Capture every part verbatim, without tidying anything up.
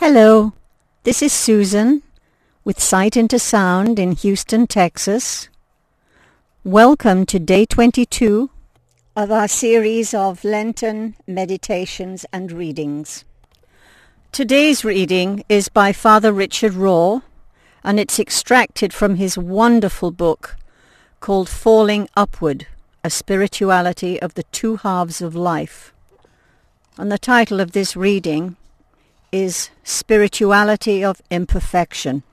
Hello, this is Susan with Sight into Sound in Houston, Texas. Welcome to day twenty-two of our series of Lenten meditations and readings. Today's reading is by Father Richard Rohr, and it's extracted from his wonderful book called Falling Upward, A Spirituality of the Two Halves of Life. And the title of this reading is Spirituality of Imperfection.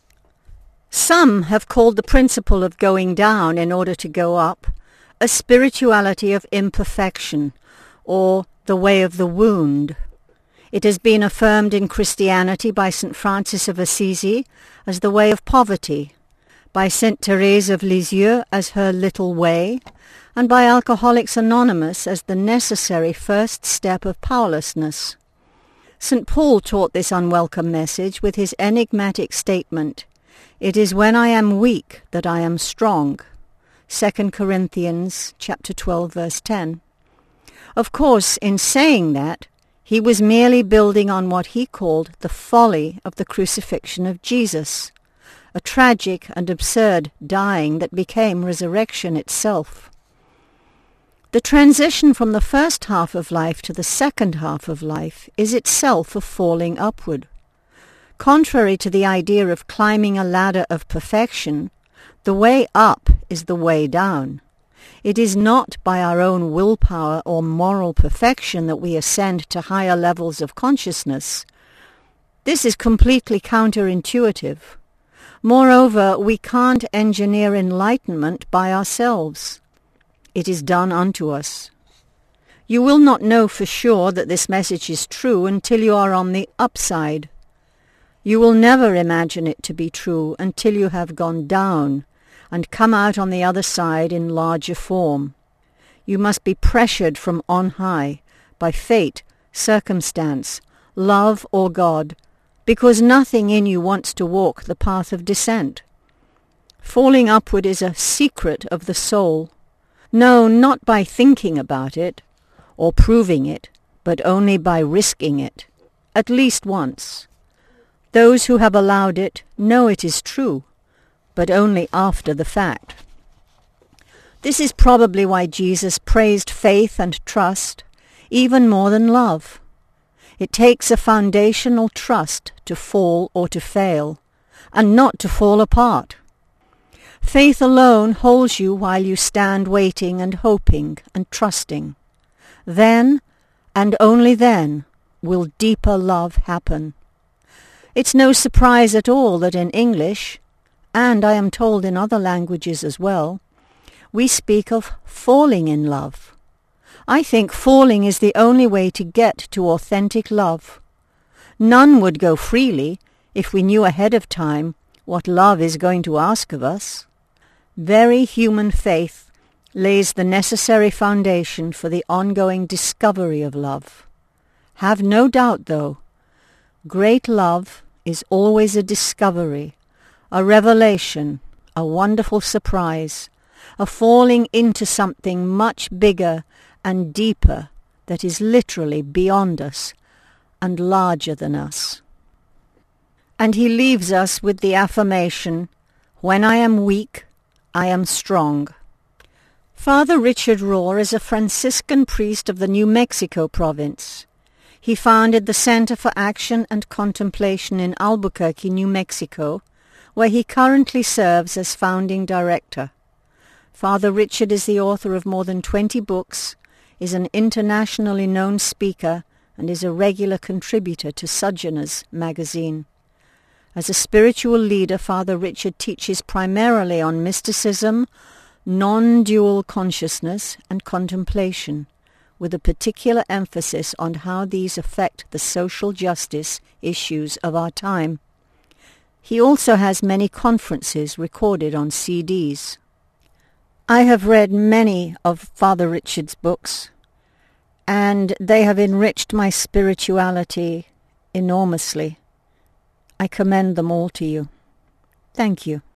Some have called the principle of going down in order to go up a spirituality of imperfection, or the way of the wound. It has been affirmed in Christianity by Saint Francis of Assisi as the way of poverty, by Saint Therese of Lisieux as her little way, and by Alcoholics Anonymous as the necessary first step of powerlessness. Saint Paul taught this unwelcome message with his enigmatic statement, "It is when I am weak that I am strong." Second Corinthians chapter twelve, verse ten. Of course, in saying that, he was merely building on what he called the folly of the crucifixion of Jesus, a tragic and absurd dying that became resurrection itself. The transition from the first half of life to the second half of life is itself a falling upward. Contrary to the idea of climbing a ladder of perfection, the way up is the way down. It is not by our own willpower or moral perfection that we ascend to higher levels of consciousness. This is completely counterintuitive. Moreover, we can't engineer enlightenment by ourselves. It is done unto us. You will not know for sure that this message is true until you are on the upside. You will never imagine it to be true until you have gone down and come out on the other side in larger form. You must be pressured from on high by fate, circumstance, love, or God, because nothing in you wants to walk the path of descent. Falling upward is a secret of the soul. No, not by thinking about it or proving it, but only by risking it, at least once. Those who have allowed it know it is true, but only after the fact. This is probably why Jesus praised faith and trust even more than love. It takes a foundational trust to fall or to fail, and not to fall apart. Faith alone holds you while you stand waiting and hoping and trusting. Then, and only then, will deeper love happen. It's no surprise at all that in English, and I am told in other languages as well, we speak of falling in love. I think falling is the only way to get to authentic love. None would go freely if we knew ahead of time what love is going to ask of us. Very human faith lays the necessary foundation for the ongoing discovery of love. Have no doubt, though, great love is always a discovery, a revelation, a wonderful surprise, a falling into something much bigger and deeper that is literally beyond us and larger than us. And he leaves us with the affirmation, "When I am weak, I am strong." Father Richard Rohr is a Franciscan priest of the New Mexico province. He founded the Center for Action and Contemplation in Albuquerque, New Mexico, where he currently serves as founding director. Father Richard is the author of more than twenty books, is an internationally known speaker, and is a regular contributor to Sojourners magazine. As a spiritual leader, Father Richard teaches primarily on mysticism, non-dual consciousness, and contemplation, with a particular emphasis on how these affect the social justice issues of our time. He also has many conferences recorded on C Ds. I have read many of Father Richard's books, and they have enriched my spirituality enormously. I commend them all to you. Thank you.